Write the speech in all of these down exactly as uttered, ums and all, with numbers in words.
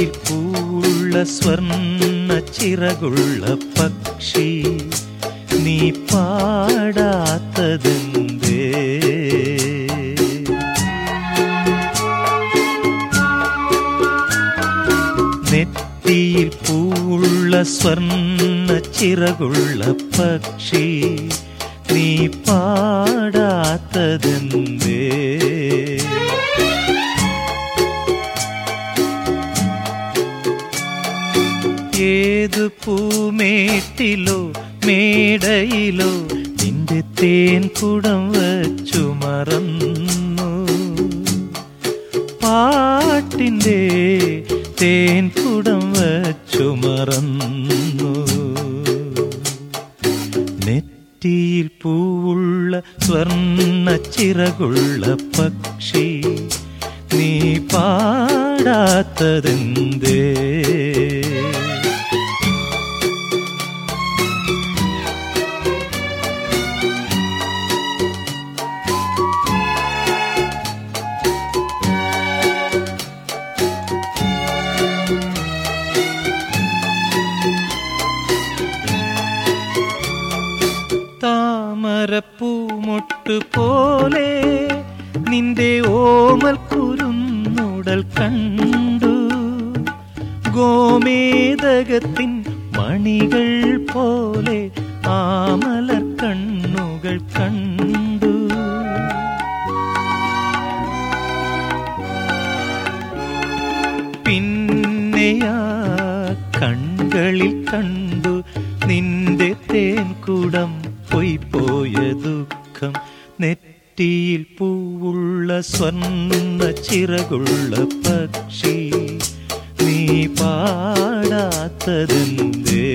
നെറ്റിയിൽ പൂവുള്ള സ്വർണ്ണ ചിറകുള്ള പക്ഷി നീ പാടാത്തതെന്തേ? നെറ്റിയിൽ പൂവുള്ള സ്വർണ്ണ ചിറകുള്ള പക്ഷി നീ പാടാത്തതെന്തേ? ഏതു പൂമേട്ടിലോ മേടയിലോ നിന്റെ തേൻ കുടം വച്ചു മറന്നു, പാട്ടിൻ്റെ തേൻ കുടം വച്ചു മറന്നു. നെറ്റിയിൽ പൂവുള്ള സ്വർണ്ണ ചിറകുള്ള പക്ഷി നീ പാടാത്തതെന്തേ? താമരപ്പൂമൊട്ടു പോലെ നിന്റെ ഓമൽ കുരുന്നുടൽ കണ്ടു, ഗോമേതകത്തിൻ മണികൾ പോലെ ആമലർ കണ്ണുകൾ കണ്ടു. പിന്നെയാ കൺകളിൽ കണ്ടു നിന്റെ തേൻകുടം പോയ ദുഃഖം. നെറ്റിയിൽ പൂവുള്ള സ്വർണ്ണ ചിറകുള്ള പക്ഷി നീ പാടാത്തതെന്തേ?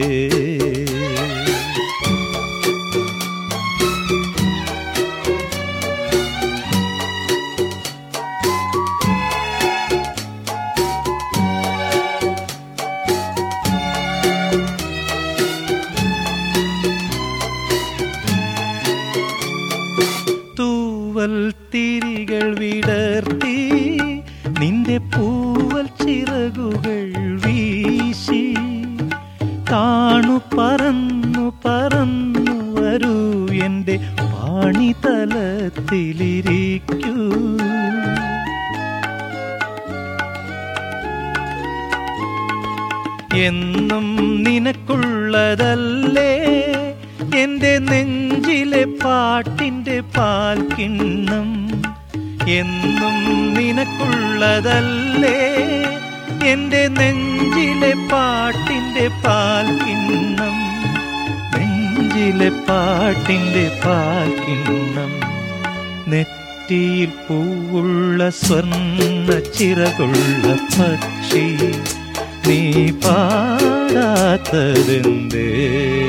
തിരികൾ വിടർത്തി നിന്റെ പൂവൽ ചിറകുകൾ വീശി താണു പറന്നു പറന്നു വരൂ എൻ്റെ പാണിതലത്തിലിരിക്കൂ. എന്നും നിനക്കുള്ളതല്ലേ എൻ്റെ നെഞ്ചിലെ പാട്ടിൻ്റെ പാൽക്കിണ്ണം? എന്നും നിനക്കുള്ളതല്ലേ എൻ്റെ നെഞ്ചിലെ പാട്ടിൻ്റെ പാൽക്കിണ്ണം? നെഞ്ചിലെ പാട്ടിൻ്റെ പാൽക്കിണ്ണം. നെറ്റിയിൽ പൂവുള്ള സ്വർണ്ണ ചിറകുള്ള പക്ഷി നീ പാടാത്തതെന്തേ?